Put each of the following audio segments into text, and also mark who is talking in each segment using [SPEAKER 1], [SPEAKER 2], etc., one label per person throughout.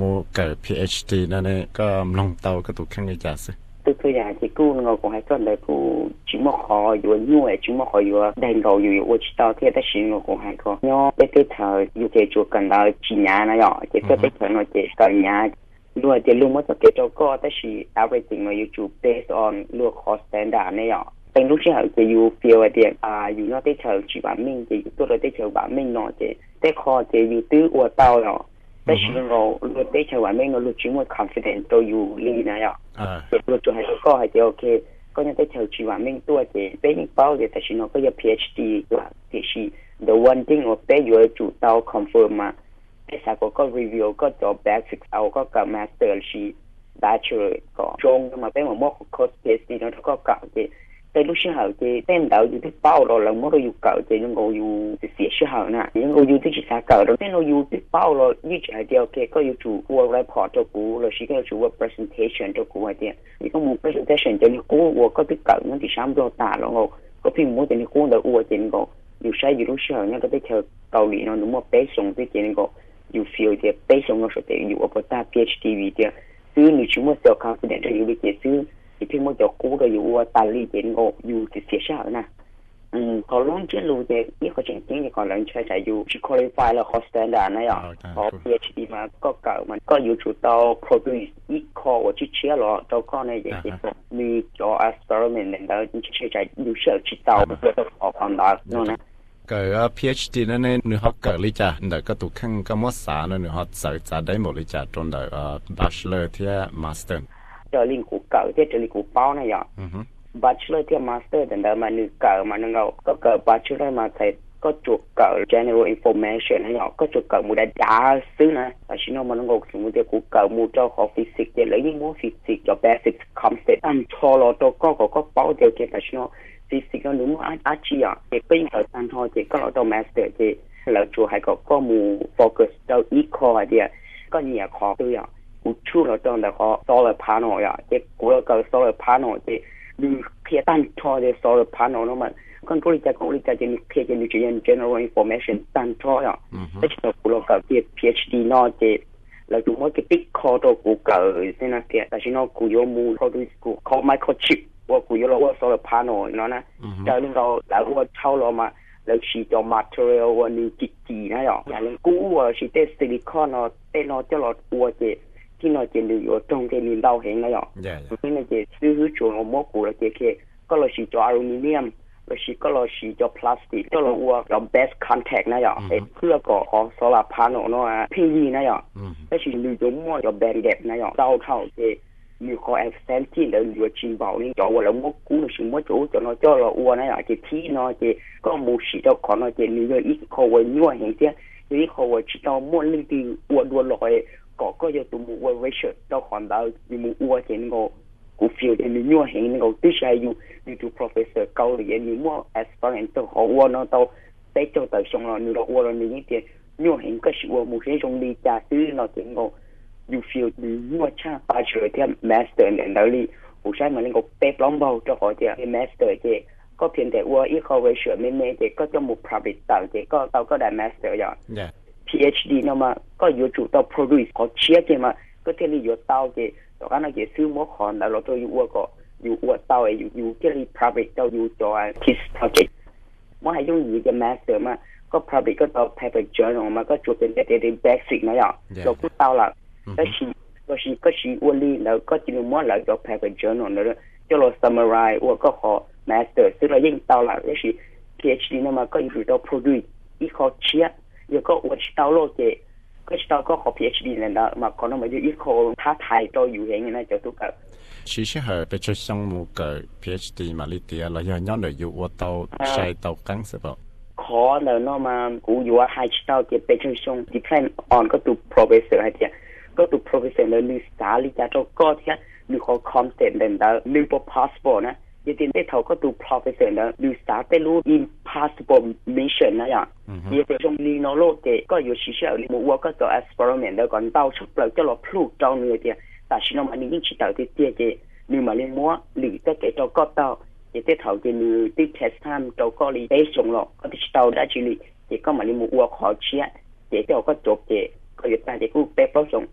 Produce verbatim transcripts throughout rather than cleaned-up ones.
[SPEAKER 1] เกิด พี เอช ดี นั่นเองก็ลงเตาก็ถูกขั้นในจ่าสิ
[SPEAKER 2] ตัวตัวอย่างที่กู้เราคงให้ต้นเลยผู้ชิมขออยู่นู่นชิมขออยู่ได้เราอยู่อยู่ว่าชิตาที่ได้ชิมเราคงให้ก็เนาะได้ที่เธออยู่เจจูกันแล้วจีน่านะย่อเจก็ได้เธอเนาะเจกันยาด้วยเจรู้ว่าจะเกิดเจ้าก็ได้ชี everything มาอยู่จู based on เรื่อง cost standard เนี่ยย่อเป็นลูกที่เขาจะอยู่ feel เดียอ่าอยู่นอกที่เธอจีบะมิ่งจะอยู่ตัวเราที่เธอบะมิ่งเนาะเจได้คอเจอยู่ตื้ออวดเต้าเนาะแต่ชิลเราเราได้เชื่อว่าไม่เรารู้ชิมว่า confident ตัวอยู่ลีนะย่อเด็กเราจะให้ก็ให้เจโอเคก็ยังได้เชื่อชิว่าไม่ตัวเจเป็นเป้าเจแต่ชิโนก็ยัง พี เอช ดี กว่าที่ชี the one thing ว่าเป็นอยู่จุดเต้า confirm มาไอ้สักก็ review ก็จบ basic เอาก็กับ master ชี bachelor ก็จงมาเป็นว่า course test นี่เราก็กล่าวเจแต่ลูกชื่อเขาเจเป็นดาวอยู่ที่เป้าเราเราไม่เราอยู่เก่าเจยังเราอยู่เสียชื่อเขานะยังเราอยู่ที่ศึกษาเก่าเราเป็นเราอยู่ที่เป้าเรายี่สิบเดียวโอเคก็อยู่จู่ work report ตัวกูเราชี้ก็จู่ work presentation ตัวกูไอ้เดียนี่ก็มู presentation จะนี่กูว่าก็ที่เก่านั่นที่ช้ำตัวตาเราก็พิมพ์มูจะนี่กูเดี๋ยวอวดเจนก็อยู่ใช้อยู่ลูกชื่อเขาเนี่ยก็ได้เจอเกาหลีเนาะหนูว่าเป๊ะส่งที่เจนก็อยู่ feel เดียเป๊ะส่งเราสุดเดียอยู่อัปตา พี เอช ดี วีเดียซื้อหนูชิมว่า self confident อยู่วิจิตซื้อที่พี่มุ่งจะกู้เราอยู่ว่าตาลีเจนก็อยู่ที่เสียชาตินะอืมเขาลงเชื่อรู้เจนี่เขาจริงจริงก่อนหลังใช้ใช้อยู่ที่ qualify แล้ว cost standard นะอย่างพอ พี เอช ดี มาก็เก่ามันก็อยู่จุดต่อ produce อีกข้อว่าที่เชื่อหรอต่อข้อในอย่างที่มีจอ experiment แล้วที่ใช้ใช้อยู่เชื่อที่ต่อเพื่อออกความได้นั่นนะ
[SPEAKER 1] เกิด พี เอช ดี นั่นเองหนูเขาเกิดลิจ่าเดี๋ยวก็ถูกขั้นก็มัดสารหนูเขาใส่จ่าได้หมดลิจ่าจนเดี๋ยว bachelor ที่ master
[SPEAKER 2] cho linh của cậu thế cho linh của bao này ạ bachelor thì master đến đó mà nữ cậu mà nó ngầu có cậu bachelor mà thầy có chuột cậu general information hay họ có chuột cậu một đại đa xứ nè và chỉ nó mà nó ngầu chúng tôi của cậu một cho họ physics để lấy những môn physics cho basic concept ăn cho lo cho có có có bao điều kiện là nó physics nó đúng á á chi ạ thì bên cậu sang thôi thì có lo cho master thì là chuột hay có có một focus cho eco idea có nhiều khó tư ạกูชูเราตอนแต่ก็ solar panel อ่ะเจ็บกูแล้วก็ solar panel เจ็บดูเพียตั้งทอเจ็ solar panel นั่นมันก็บริจาคบริจาคจะมีเพียจะมี general information ตั้งทออ่ะแต่ที่เรากูแล้วก็เจ็บ พี เอช ดี นอเจ็บแล้วดูว่าจะติ๊กคอตัวกูเกิดใช่ไหมเพียแต่ที่นอกูโยมูเขาดูกูเขา microchip ว่ากูโยเราว่า solar panel เนาะนะแต่เรื่องเราแล้วว่าเช่าเรามาแล้วชีจะ material ว่านี่จิตจีนะอ่ะอย่างนี้กูว่าชีเตซิลิคอนเนาะเตนเนาะจะหลอดอัวเจ็บที่เราจะดูอยู่ตรงที่มีเราเห็นนะย่อที่เราจะซื้อชวนเอาหม้อกูเราจะแค่ก็เราฉีดจออลูมิเนียมเราฉีดก็เราฉีดจอพลาสติกก็เราว่าเรา best contact นะย่อเพื่อก่อของโซลาร์พาโนเนาะพีวีนะย่อแล้วฉีดดูจนหม้อเราแบนเด็บนะย่อเท่าเท่าจะมีข้อแอคเซนต์ที่เราอยู่ชิมเบานี่จอว่าเราหม้อกูเราฉีดหม้อจูจนเราจอเราอ้วนนะย่อจะที่เนาะจะก็มูฉีดเจ้าของเนาะจะมีเรื่องอีกข้อวันยั่วเห็นเสียอีกข้อวันฉีดเราหม้อลึกที่อ้วนด้วนลอยก็ก็จะตัวมูว่าเวชเจ้าของเรามีมูอ้วนเห็นก็กูฟีลมียั่วเห็นก็ที่ใช้อยู่มีตัว professor เกาหลีมีมั่ว experiment ตัวเขาอ้วนเนาะตัวเต้เจ้าตัวชงเรามีเราอ้วนเรามีนี่เดียวยั่วเห็นก็ชื่อว่ามูเชชงดีจ่าซื้อเราเห็นก็อยู่ฟีลมียั่วช่างปาเฉยที่ master เนี่ยเราลีผู้ใช้มันก็เป๊ะล้อมเบาเจ้าของเดียว master เจก็เพียงแต่ว่าอีกเขาเวชไม่ไม่เจก็จะมู private ต่างเจก็เราก็ได้ master อย่างพี เอช ดี เนาะมาก็อยู่จุดต่อ produce ก็เชียร์เกมาก็ที่นี่อยู่เต้าเกตอนนั้นเกซื้อหม้อคอนแล้วเราตัวอยู่ว่าก็อยู่ว่าเต้าอยู่อยู่ที่นี่ private เต้าอยู่จอ kiss project ว่าให้ยุ่งอยู่กับ master มาก็ private ก็ต่อ paper journal มาก็จุดเป็นแต่แต่ basic นะอย่างเราพูดเต้าละแล้วชีก็ชีก็ชีอ้วนลีแล้วก็จินหม้อแล้วจอ paper journal แล้วจะเรา summarize ว่าก็ขอ master ซึ่งเรายิ่งเต้าละแล้วชี พี เอช ดี เนาะมาก็อยู่ต่อ produce อีกเขาเชียร์有个我知道咯嘅，佢知道個學 P H D 人啦，嘛可能咪就一個他太多有型嘅咧就都夠。
[SPEAKER 1] 其實係被出項目嘅 P H D 嘛呢啲啊，你係因為要我到細到緊是噃。
[SPEAKER 2] 可能咯嘛，我有啊係知道嘅被出項 depend on 嗰度 professor 係啲，嗰度 professor 咧你打你就做嗰啲，你可 content 人到你個 passport 呢？一定ได้เขาก็ดู professor นะดูสาแต่รู้ impossible mission นะอย่างยี่เป็นช่วงลีโนโลเจก็อยู่ชิเชอร์มูว่าก็จะ experiment แล้วก่อนเต้าชุบเราจะเราพลูกเจ้าเนื้อเดียแต่ชิโนมันนี่ยิ่งชิเต้าที่เตี้ยเจนี่มาเลี้ยงมัวหรือแต่เจ้าก็เต้าเจแต่เขาจะมีที่ test time เจ้าก็ลีได้ส่งหรอกก็ที่ชิเต้าได้ชิลีเจก็มาเลี้ยงมัวขอเชียเจเจ้าก็จบเจก็อยู่แต่เจกูเป๊ะเพราะส่ง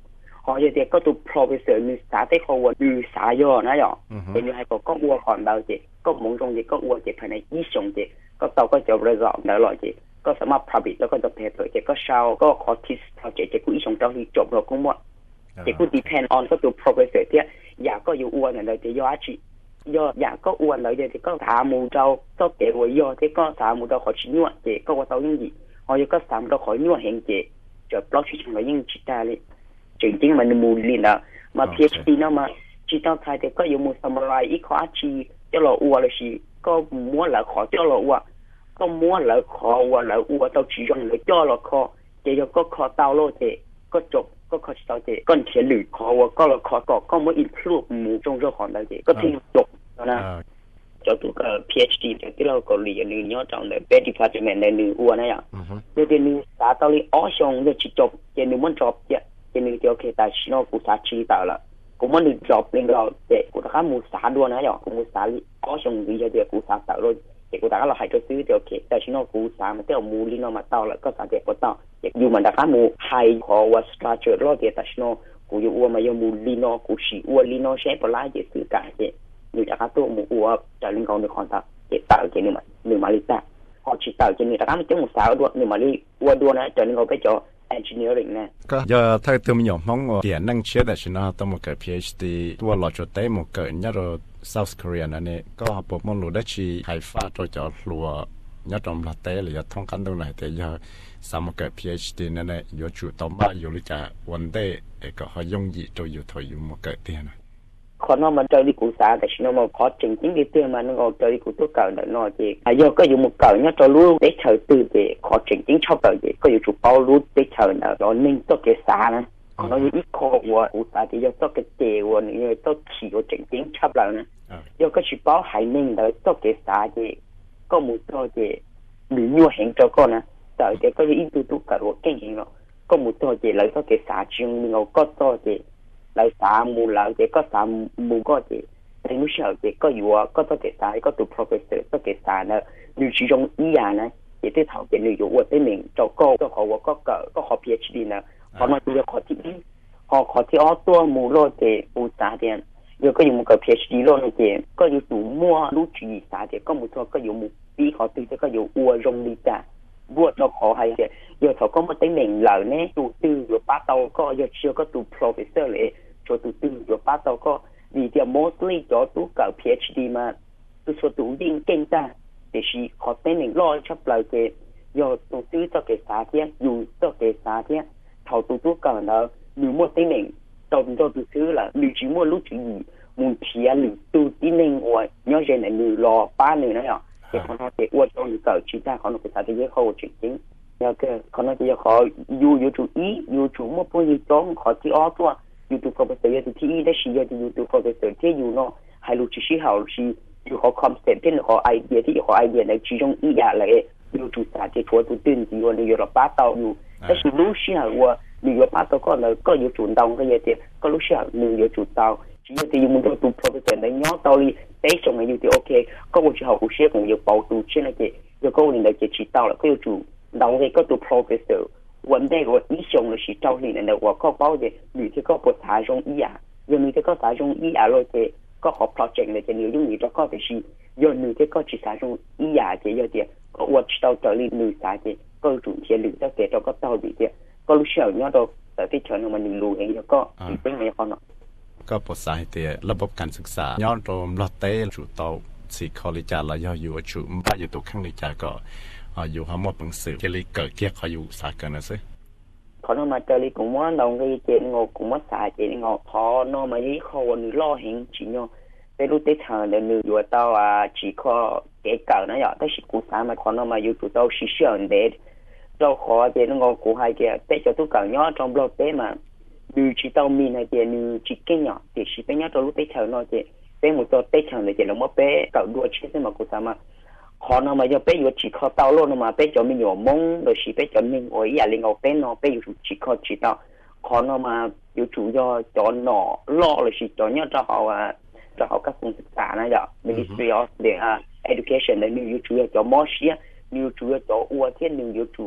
[SPEAKER 2] họ giờ thì có tụ professor như xã tế họ như xã do nó rồi thì như hay có có uo còn đâu chị có muốn trong gì có uo chị phải này ý sống chị có tàu có chỗ rồi dọn đỡ loại chị cóสามารถ private แล้วก็จะ pay ตัวchị có sao có khóที่เขาchị chị cũng ý sống trong thìจบrồi cũng một chị cũng depend on ก็ตัว professor ที่อยากก็อยู่อ้วนเลยchị do chị doอยากก็อ้วนเลยchị có thả mù trâu có kể của do thì có thả mù trâu khỏi chỉ nhuận chị có qua tàu những gì họ có thả mù trâu khỏi nhuận hiện chị cho block chỉ trong đó những chị ta đi chính chính mà mù liền đó mà PhD nó mà chỉ tao thay thì có dùng một summarize ít khó chỉ cho lo uo là gì có muốn là khó cho lo uo có muốn là khó uo là uo tao chỉ dùng để cho lo khó chỉ cho có khó tao lo thì có chụp có khó tao thì còn chỉ lử khó uo có là khó có có muốn improve mù trong số khó đấy thì có thêm chụp đó cho tụi cái PhD thì cáiเราก็เรียนอยู่ย่อจังเลย Best Department ในนึงอ้วนนะอ่ะเดี๋ยวนึงสาตอลีอ๋อชงจะจบเดี๋ยวนึงมันจบเดี๋ยวนึงจะโอเคแต่ชิโนกูสาชีต่อละกูมันนึงจบนึงเราเด็กกูตะข้ามูสาด้วยนะอ่ะกูมูสาลีอ๋อชงดีจะเดี๋ยวกูสาต่อเลยเด็กกูตะข้าเราให้ก็ซื้อเดี๋ยวโอเคแต่ชิโนกูสามันเดี๋ยวมูลีโนมาต่อแล้วก็สาเด็กกูต่อเด็กอยู่มันตะข้ามูไฮพอว่า structure รอเดี๋ยวแต่ชิโนกูอยู่อ้วนมาอยู่มูลีโนกูชีอ้วนลีโนใช้ปลายเดี๋ยวซื้อกันเดี๋ยวอยู่จากตัวหมู่อัวจากลิงกองในคอนตักเก็บต่างกันหนึ่งมาหนึ่งมาลิตาพอชิต่างกันหนึ่งแต่ก็ไม่ต้องหมู่สาวด้วยหนึ่งมาลิอัวด้วยนะจากลิงกองไปจ่อ engineering นะ
[SPEAKER 1] ก็จะถ้าตัวมีอย่างมองว่าเขียนนั่งเชื่อแต่ฉันนะต้องมาเกิด PhD ตัวหล่อจุดเต้มาเกิดเนี่ยเรา South Korea นั่นเองก็ผมมองรู้ได้ชีไฮฟ้าตัวจะรัวเนี่ยตรงหลักเต้หรือท้องกันตรงไหนแต่ยังสามารถเกิด PhD นั่นเองอยู่จุดต่อมาอยู่หรือจะวันเต้ก็เขาย่งยีตัวอยู่ถอยอยู่มาเกิดเตี้ยนะ
[SPEAKER 2] คนนั้นมันเจอที่กูสาแต่ฉันมาขอจริงจริงที่เตือนมันนึกเอาเจอที่กูตัวเก่าหน่อยหน่อยจีอายุก็อยู่มุกเก่าเนี่ยจะรู้ได้เฉยตื่นจีขอจริงจริงชอบเก่าจีก็อยู่จุดเป้ารู้ได้เฉยนะตอนนิ่งตัวเกษานะคนนั้นอยู่อีกข้อวัวกูสาที่ยกตัวเกษวัวนี่ตัวขี่วัวจริงจริงชอบเรานะยกก็จุดเป้าหายนิ่งเลยตัวเกษาจีก็มุกตัวจีหรือยัวเห็นเจ้าก็นะแต่เจ้าก็อยู่อีกตัวตัวเก่าเก่งเห็นเนาะก็มุกตัวจีเลยตัวเกษาจริงมึงเอาก็ตัวจีlại xã mù lão thì có xã mù có gì thì lúc sau thì có vừa có tất cả xã có tụ professor tất cả xã nữa như chỉ trong ý à này thì tới thảo thì như vừa tới mình cho cô cho họ có cỡ có họ PhD nữa họ nói bây giờ họ thì họ họ thì ởตัวmù lo thì mù xã thì giờ có dùng một cái PhD lo này thì có dùng tụ mua lúc chỉ xã thì có một số có dùng một bí họ từ cho có dùng uo rong đi cả bùa cho họ hay thì giờ họ có một cái mình lời nè tụ tư rồi bắt đầu có giờ chưa có tụ professor lại cho tụi tư rồi bắt đầu có vì thì mostly cho tụi cả PhD mà tụi số tụi điên kinh ta để chỉ họ tên mình lo chấp lời cái giờ tụi tư cho cái xã thế dù cho cái xã thế thầu tụi tụi cả nó nếu một tên mình trong cho tụi tư là nếu chỉ mua lúc chỉ gì muốn chia lì tụi tin mình rồi nhớ chuyện này người lo ba người nữa nhở thì họ nói cái uất trong cỡ chỉ ta họ nói cái xã thế giới khâu chuyện chính nhớ cái họ nói cái họ dù dù chủ ý dù chủ một bao nhiêu chỗ họ chỉ ở thôi YouTube professor thì thìได้ชี้ที่ YouTube professor ที่อยู่เนาะให้รู้ชี้เขาชี้อยู่เขา concept ที่เขา idea ที่เขา idea ในชี้ตรงอีอย่างเลยอยู่จุดสาธิตทั่วตัวตื่นที่วันนี้อยู่รอบป้าเตาอยู่แต่ชี้รู้ชี้เขาว่าอยู่ป้าเตาก็เลยก็อยู่จุดเตาก็ยังเดียวก็รู้ชี้เขาหนึ่งอยู่จุดเตาชี้ที่อยู่มันตัว YouTube professor ในย้อนเตาลีได้ส่งให้อยู่ที่โอเคก็ว่าชี้เขาผู้เชี่ยวของอยู่เป่าตัวเช่นนั้นเดียวแล้วก็วันนี้เราจะชี้เตาแล้วก็อยู่จุดเตาเลยก็ตัว professor vấn đề của ý dùng là chỉ trong này là của có bao giờ người thì có một thái trong ý à giờ người thì có thái trong ý à rồi thì có học project này thì nếu như người đó có thể gì giờ người thì có chỉ thái trong ý à thì giờ thì có vật tàu trở lên người sai thì có chủ thiên lựa cho kể cho có tàu bị thì có lúc sau nhớ đâu tại cái chuyện mà mình lùi ấy có thì cái này con nó
[SPEAKER 1] ก็ปสาเหตุระบบการศึกษาย้อนรวมลอตเต้จุดโตสี่คอลิจาระยอยู่จุดบ้านอยู่ตัวข้างในจาก็อยู่หาหมดปังสือเจลิเกิดเกี่ยเขาอยู่สายกันนะซิ
[SPEAKER 2] เขาโนมาเจลิกูว่าน้องก็เจนงกูว่าสายเจนงพอโนมายี่เขาวันล่อเห็นจีโนไปรู้ได้ทางเดินอยู่ต่ออ่ะจีข้อเก๋เก่านะอย่าแต่สิกูสายมาเขาโนมาอยู่ตัวสิเชื่อเด็ดเราขอเจนงกูให้เจแต่จะตัวเก่าย่อจอมบล็อกเต้มาดูจีตัวมีนะเจนูจีเก่งย่อแต่สิเป็นย่อตัวรู้ได้ทางโนเจเป็นหมดตัวได้ทางเลยเจเราไม่ไปเก่าด้วยชิ้นมากูสายมาhọ nó mà giờ bây giờ chỉ có tao luôn mà bây giờ mình nhiều mong rồi chỉ bây giờ mình ở nhà liền ngồi bên nó bây giờ chỉ có chỉ tao họ nó mà yêu chủ do cho nó lo là chỉ cho nhớ cho họ à cho họ các phươngศึกษานะจ๊ะ Ministry of the Education này nhiều chủ cho mỏ xía nhiều chủ cho uo thiên nhiều chủ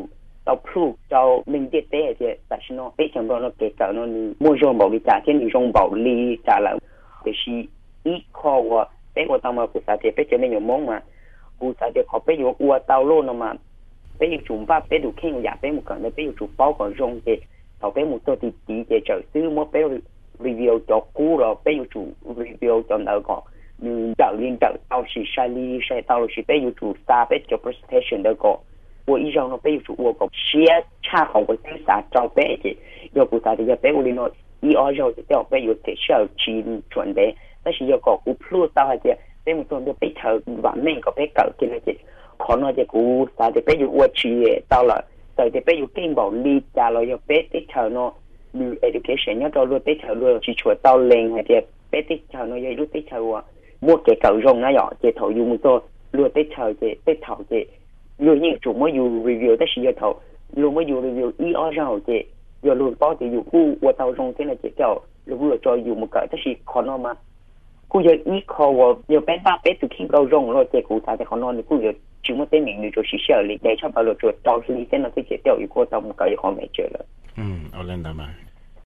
[SPEAKER 2] tàu plu tàu mình tiết tế thì tại sao nó biết trong đó nó kể cả nó mua rong bảo đi trả tiền thì rong bảo đi trả lại thì si ít khó quá bé của tao mà của ta thì bé cho nên nhiều món mà của ta thì họ bé nhiều qua tàu luôn nó mà bé nhiều chúng ba bé đủ khen giả bé một cái bé nhiều chúng bao còn rong thì tàu bé một tô thì tí thì trở xứ mua bé review cho cũ rồi bé nhiều chủ review cho nó có như trở liên trở tao chỉ sai đi sai tao chỉ bé nhiều chủ ta bé cho presentation đó có我以上呢，比如说我个写差好个点啥照背的，要不啥的要背我的呢，一二绕的要背有得需要去准备，但是要个我 plus 到下子，背我做的背头完美个背搞进来的，可能这个啥的背有我去到了，到的背有更保利加了要背背头呢，你 education 要到了背头了去出到零下的背背头呢要路背头啊，摸个搞用那样，这头用做路背头的背头的。rồi những chủ mới dùng review tất nhiên thầu luôn mới dùng review ý ở rằng thì giờ luôn bao thì dùng khu qua tàu trong thế này chỉ kiểu luôn vừa cho dùng một cái tất nhiên khó nó mà khu giờ ý khó và giờ bé ba bé từ khi bao rong rồi thì cụ ta thì khó nó thì khu giờ chỉ một tên mình rồi chỉ sợ lý để cho bao giờ cho tàu xử lý thế nào thì chỉ kiểu ý qua tàu một cái khó mẹ chơi rồi.
[SPEAKER 1] Ừ, ở lên đó mà.